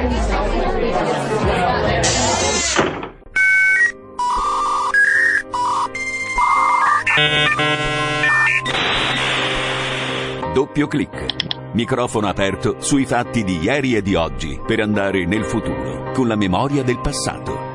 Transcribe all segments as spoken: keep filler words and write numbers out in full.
Doppio clic. Microfono aperto sui fatti di ieri e di oggi per andare nel futuro con la memoria del passato.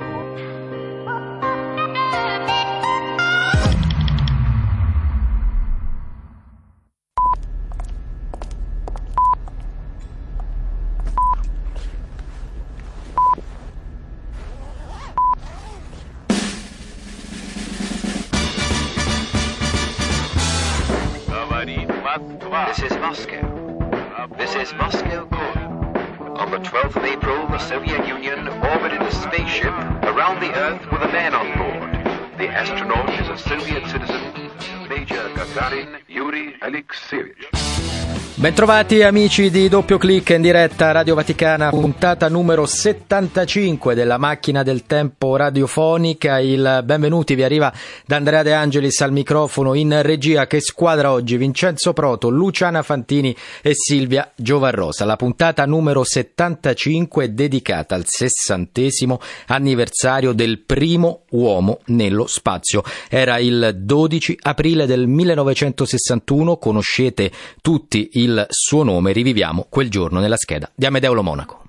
This is Moscow. This is Moscow Core. On the twelfth of April, the Soviet Union orbited a spaceship around the Earth with a man on board. The astronaut is a Soviet citizen, Major Gagarin Yuri Alexeyevich. Bentrovati amici di Doppio Clic in diretta Radio Vaticana, puntata numero settantacinque della macchina del tempo radiofonica. Il benvenuti vi arriva da Andrea De Angelis al microfono, in regia. Che squadra oggi? Vincenzo Proto, Luciana Fantini e Silvia Giovarrosa. La puntata numero settantacinque è dedicata al sessantesimo anniversario del primo uomo nello spazio. Era il dodici aprile del millenovecentosessantuno, conoscete tutti il il suo nome, riviviamo quel giorno nella scheda di Amedeo Lo Monaco.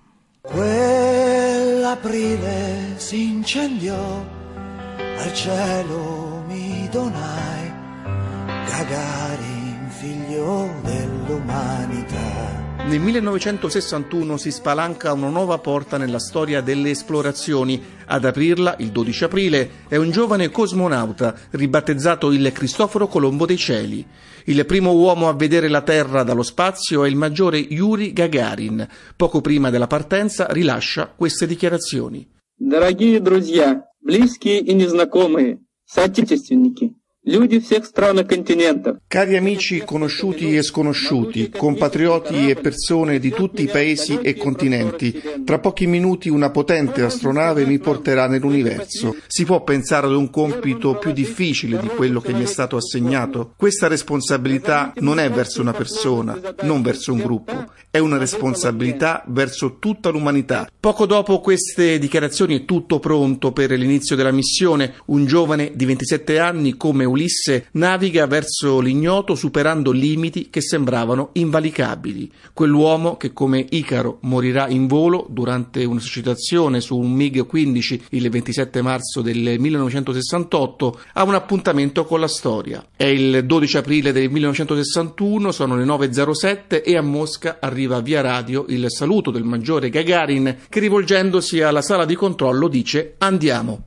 Quell'aprile si incendiò, al cielo mi donai, Gagarin, figlio dell'umanità. Nel millenovecentosessantuno si spalanca una nuova porta nella storia delle esplorazioni. Ad aprirla, il dodici aprile, è un giovane cosmonauta ribattezzato il Cristoforo Colombo dei cieli. Il primo uomo a vedere la Terra dallo spazio è il maggiore Yuri Gagarin. Poco prima della partenza rilascia queste dichiarazioni. Дорогие друзья, близкие и незнакомые, соотечественники. Cari amici conosciuti e sconosciuti, compatrioti e persone di tutti i paesi e continenti, tra pochi minuti una potente astronave mi porterà nell'universo. Si può pensare ad un compito più difficile di quello che mi è stato assegnato? Questa responsabilità non è verso una persona, non verso un gruppo, è una responsabilità verso tutta l'umanità. Poco dopo queste dichiarazioni è tutto pronto per l'inizio della missione. Un giovane di ventisette anni come Ulisse naviga verso l'ignoto superando limiti che sembravano invalicabili. Quell'uomo che come Icaro morirà in volo durante un'esercitazione su un MiG quindici il ventisette marzo del millenovecentosessantotto ha un appuntamento con la storia. È il dodici aprile del millenovecentosessantuno, sono le nove e zero sette e a Mosca arriva via radio il saluto del maggiore Gagarin che, rivolgendosi alla sala di controllo, dice: andiamo.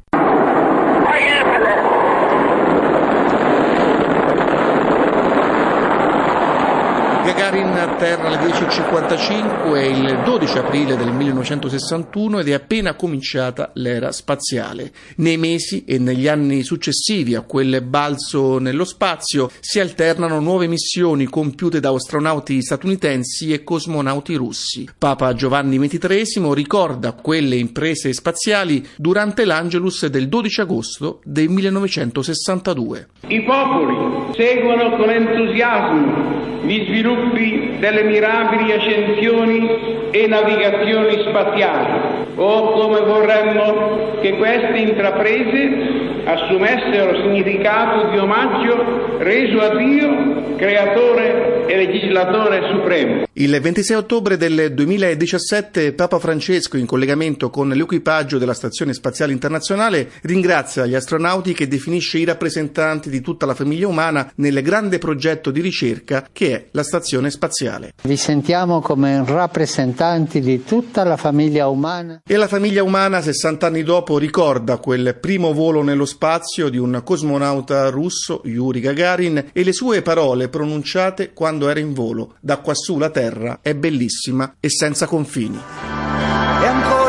Gagarin atterra alle dieci e cinquantacinque il dodici aprile del millenovecentosessantuno ed è appena cominciata l'era spaziale. Nei mesi e negli anni successivi a quel balzo nello spazio si alternano nuove missioni compiute da astronauti statunitensi e cosmonauti russi. Papa Giovanni ventitreesimo ricorda quelle imprese spaziali durante l'Angelus del dodici agosto del millenovecentosessantadue. I popoli seguono con entusiasmo gli sviluppi delle mirabili ascensioni e navigazioni spaziali. Oh, come vorremmo che queste intraprese assumessero significato di omaggio reso a Dio, creatore e legislatore supremo. Il ventisei ottobre del duemiladiciassette Papa Francesco, in collegamento con l'equipaggio della Stazione Spaziale Internazionale, ringrazia gli astronauti che definisce i rappresentanti di tutta la famiglia umana nel grande progetto di ricerca che è la Stazione Spaziale. Vi sentiamo come rappresentanti di tutta la famiglia umana. E la famiglia umana, sessanta anni dopo, ricorda quel primo volo nello spazio di un cosmonauta russo, Yuri Gagarin, e le sue parole pronunciate quando era in volo: da quassù la Terra è bellissima e senza confini. E ancora